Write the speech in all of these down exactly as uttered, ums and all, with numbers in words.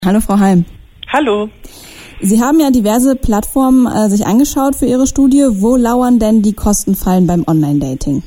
Hallo Frau Heim. Hallo. Sie haben ja diverse Plattformen äh, sich angeschaut für Ihre Studie. Wo lauern denn die Kostenfallen beim Online-Dating?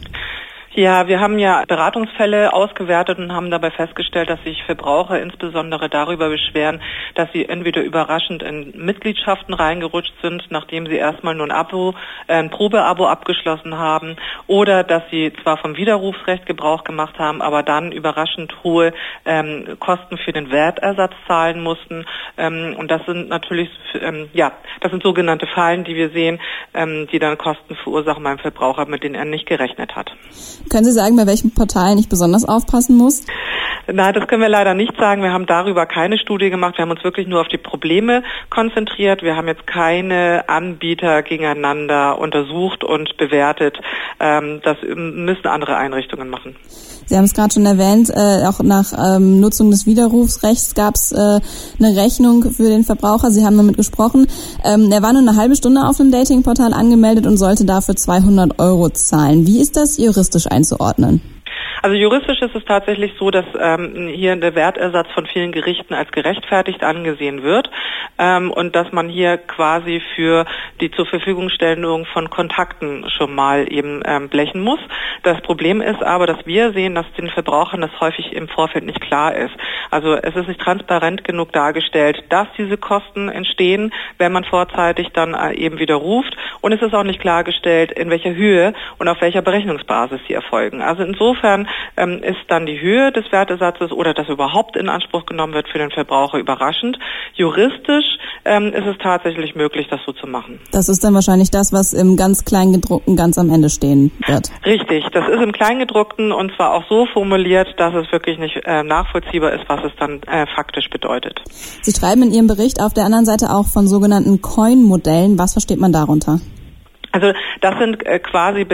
Ja, wir haben ja Beratungsfälle ausgewertet und haben dabei festgestellt, dass sich Verbraucher insbesondere darüber beschweren, dass sie entweder überraschend in Mitgliedschaften reingerutscht sind, nachdem sie erstmal nur ein Abo, äh, ein Probeabo abgeschlossen haben, oder dass sie zwar vom Widerrufsrecht Gebrauch gemacht haben, aber dann überraschend hohe ähm, Kosten für den Wertersatz zahlen mussten. Ähm, und das sind natürlich, ähm, ja, das sind sogenannte Fallen, die wir sehen, ähm, die dann Kosten verursachen beim Verbraucher, mit denen er nicht gerechnet hat. Können Sie sagen, bei welchen Portalen ich besonders aufpassen muss? Nein, das können wir leider nicht sagen. Wir haben darüber keine Studie gemacht. Wir haben uns wirklich nur auf die Probleme konzentriert. Wir haben jetzt keine Anbieter gegeneinander untersucht und bewertet. Das müssen andere Einrichtungen machen. Sie haben es gerade schon erwähnt, äh, auch nach ähm, Nutzung des Widerrufsrechts gab es äh, eine Rechnung für den Verbraucher. Sie haben damit gesprochen. Ähm, er war nur eine halbe Stunde auf dem Datingportal angemeldet und sollte dafür zweihundert Euro zahlen. Wie ist das juristisch einzuordnen? Also juristisch ist es tatsächlich so, dass ähm, hier der Wertersatz von vielen Gerichten als gerechtfertigt angesehen wird ähm, und dass man hier quasi für die zur Verfügungstellung von Kontakten schon mal eben ähm, blechen muss. Das Problem ist aber, dass wir sehen, dass den Verbrauchern das häufig im Vorfeld nicht klar ist. Also es ist nicht transparent genug dargestellt, dass diese Kosten entstehen, wenn man vorzeitig dann äh, eben widerruft, und es ist auch nicht klargestellt, in welcher Höhe und auf welcher Berechnungsbasis sie erfolgen. Also insofern ähm, ist dann die Höhe des Wertesatzes oder dass überhaupt in Anspruch genommen wird für den Verbraucher überraschend. Juristisch ähm, ist es tatsächlich möglich, das so zu machen. Das ist dann wahrscheinlich das, was im ganz Kleingedruckten ganz am Ende stehen wird. Richtig, das ist im Kleingedruckten und zwar auch so formuliert, dass es wirklich nicht äh, nachvollziehbar ist, was es dann äh, faktisch bedeutet. Sie schreiben in Ihrem Bericht auf der anderen Seite auch von sogenannten Coin-Modellen. Was versteht man darunter? Also das sind äh, quasi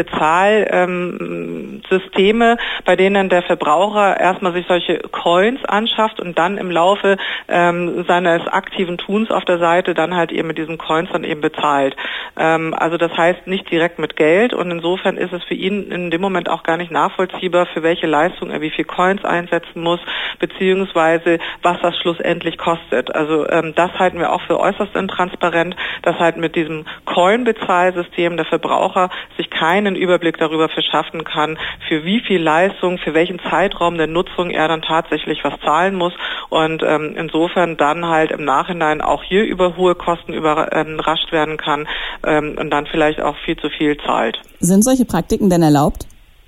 Bezahlsysteme, ähm, bei denen der Verbraucher erstmal sich solche Coins anschafft und dann im Laufe ähm, seines aktiven Tuns auf der Seite dann halt eben mit diesen Coins dann eben bezahlt. Ähm, also das heißt nicht direkt mit Geld, und insofern ist es für ihn in dem Moment auch gar nicht nachvollziehbar, für welche Leistung er wie viel Coins einsetzen muss, beziehungsweise was das schlussendlich kostet. Also ähm, das halten wir auch für äußerst intransparent, dass halt mit diesem Coin-Bezahlsystem der Verbraucher sich keinen Überblick darüber verschaffen kann, für wie viel Leistung, für welchen Zeitraum der Nutzung er dann tatsächlich was zahlen muss, und ähm, insofern dann halt im Nachhinein auch hier über hohe Kosten überrascht werden kann ähm, und dann vielleicht auch viel zu viel zahlt. Sind solche Praktiken denn erlaubt?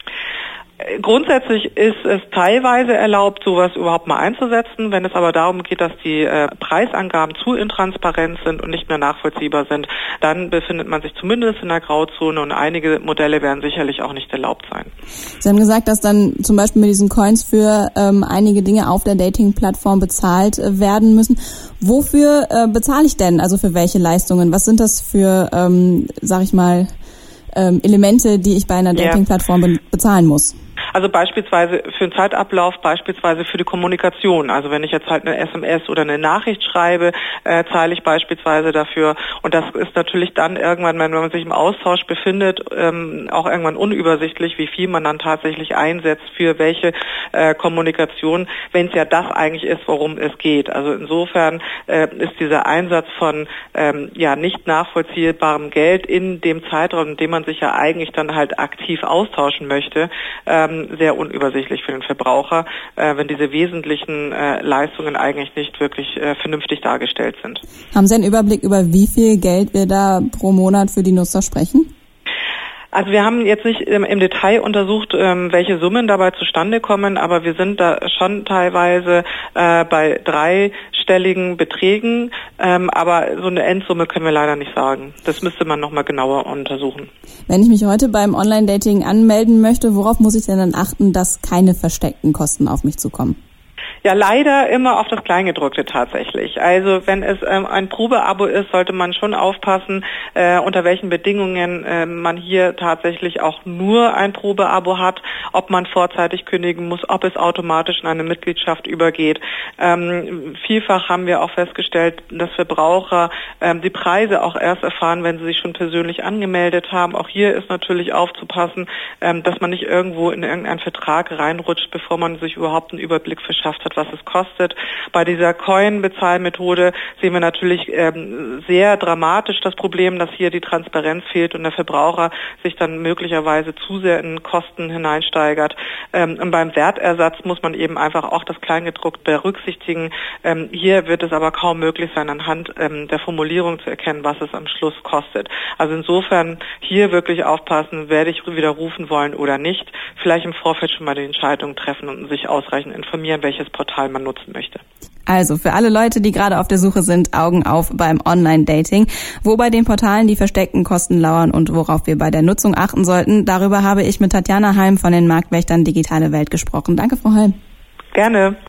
Grundsätzlich ist es teilweise erlaubt, sowas überhaupt mal einzusetzen. Wenn es aber darum geht, dass die äh, Preisangaben zu intransparent sind und nicht mehr nachvollziehbar sind, dann befindet man sich zumindest in der Grauzone, und einige Modelle werden sicherlich auch nicht erlaubt sein. Sie haben gesagt, dass dann zum Beispiel mit diesen Coins für ähm, einige Dinge auf der Dating-Plattform bezahlt äh, werden müssen. Wofür äh, bezahle ich denn? Also für welche Leistungen? Was sind das für, ähm, sag ich mal, ähm, Elemente, die ich bei einer Dating-Plattform be- bezahlen muss? Also beispielsweise für den Zeitablauf, beispielsweise für die Kommunikation. Also wenn ich jetzt halt eine S M S oder eine Nachricht schreibe, äh, zahle ich beispielsweise dafür. Und das ist natürlich dann irgendwann, wenn man sich im Austausch befindet, ähm, auch irgendwann unübersichtlich, wie viel man dann tatsächlich einsetzt für welche äh, Kommunikation, wenn es ja das eigentlich ist, worum es geht. Also insofern äh, ist dieser Einsatz von ähm, ja nicht nachvollziehbarem Geld in dem Zeitraum, in dem man sich ja eigentlich dann halt aktiv austauschen möchte, ähm, sehr unübersichtlich für den Verbraucher, äh, wenn diese wesentlichen äh, Leistungen eigentlich nicht wirklich äh, vernünftig dargestellt sind. Haben Sie einen Überblick über wie viel Geld wir da pro Monat für die Nutzer sprechen? Also wir haben jetzt nicht im, im Detail untersucht, ähm, welche Summen dabei zustande kommen, aber wir sind da schon teilweise äh, bei dreistelligen Beträgen, ähm, aber so eine Endsumme können wir leider nicht sagen. Das müsste man nochmal genauer untersuchen. Wenn ich mich heute beim Online-Dating anmelden möchte, worauf muss ich denn dann achten, dass keine versteckten Kosten auf mich zukommen? Ja, leider immer auf das Kleingedruckte tatsächlich. Also wenn es ähm, ein Probeabo ist, sollte man schon aufpassen, äh, unter welchen Bedingungen äh, man hier tatsächlich auch nur ein Probeabo hat, ob man vorzeitig kündigen muss, ob es automatisch in eine Mitgliedschaft übergeht. Ähm, vielfach haben wir auch festgestellt, dass Verbraucher ähm, die Preise auch erst erfahren, wenn sie sich schon persönlich angemeldet haben. Auch hier ist natürlich aufzupassen, ähm, dass man nicht irgendwo in irgendeinen Vertrag reinrutscht, bevor man sich überhaupt einen Überblick verschafft hat, wird, was es kostet. Bei dieser Coin-Bezahlmethode sehen wir natürlich ähm, sehr dramatisch das Problem, dass hier die Transparenz fehlt und der Verbraucher sich dann möglicherweise zu sehr in Kosten hineinsteigert. Ähm, und beim Wertersatz muss man eben einfach auch das Kleingedruckte berücksichtigen. Ähm, hier wird es aber kaum möglich sein, anhand ähm, der Formulierung zu erkennen, was es am Schluss kostet. Also insofern hier wirklich aufpassen, werde ich widerrufen wollen oder nicht. Vielleicht im Vorfeld schon mal die Entscheidung treffen und sich ausreichend informieren, welches Portal man nutzen möchte. Also für alle Leute, die gerade auf der Suche sind, Augen auf beim Online-Dating. Wo bei den Portalen die versteckten Kosten lauern und worauf wir bei der Nutzung achten sollten, darüber habe ich mit Tatjana Halm von den Marktwächtern Digitale Welt gesprochen. Danke, Frau Halm. Gerne.